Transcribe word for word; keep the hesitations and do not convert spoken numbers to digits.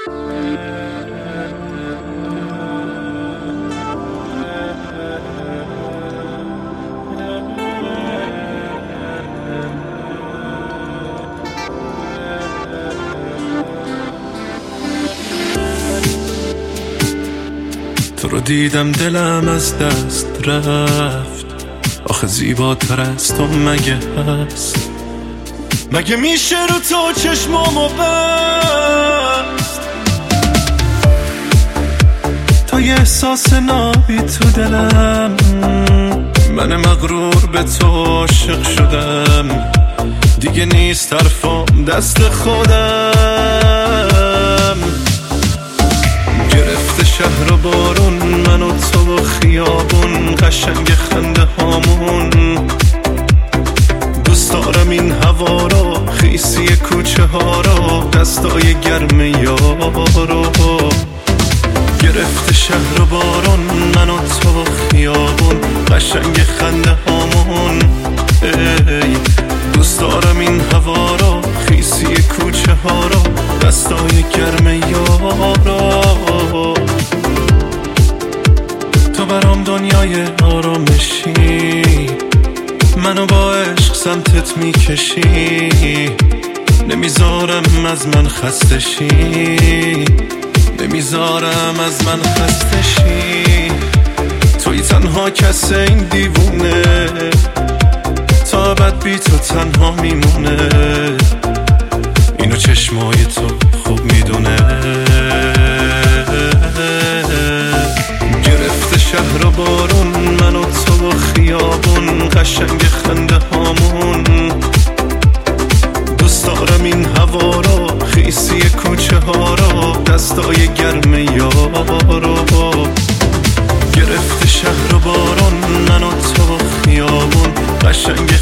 تو رو دیدم دلم از دست رفت، آخه زیباتر از تو مگه هست؟ مگه میشه رو تو چشمامو بست؟ تا یه احساس نابی تو دلم، من مغرور به تو عاشق شدم، دیگه نیست حرفام دست خودم. گرفته شهر و بارون، من و تو و خیابون، قشنگ خنده هامون. دوست دارم این هوا رو، خیسی کوچه ها رو، دستای گرم یارو. گرفته شهر و بارون، من و تو و خیابون، قشنگ خنده هامون. ای دوست دارم این هوا رو، خیسی کوچه ها رو، دستای گرم یارو. تو برام دنیای آرامشی، منو با عشق سمتت میکشی. نمیذارم از من خسته شی، نمیذارم از من خسته شی. توی تنها کس این دیوونه، تا ابد بی تو تنها میمونه. اینو چشمای تو خوب میدونه. گرفته شهر و بارون، من و تو و خیابون، قشنگ خنده هامون. دوست دارم این هوا رو، خیسی کوچه ها رو، دستای گرم یارو. گرفته شهر و بارون، من و تو و خیابون، قشنگ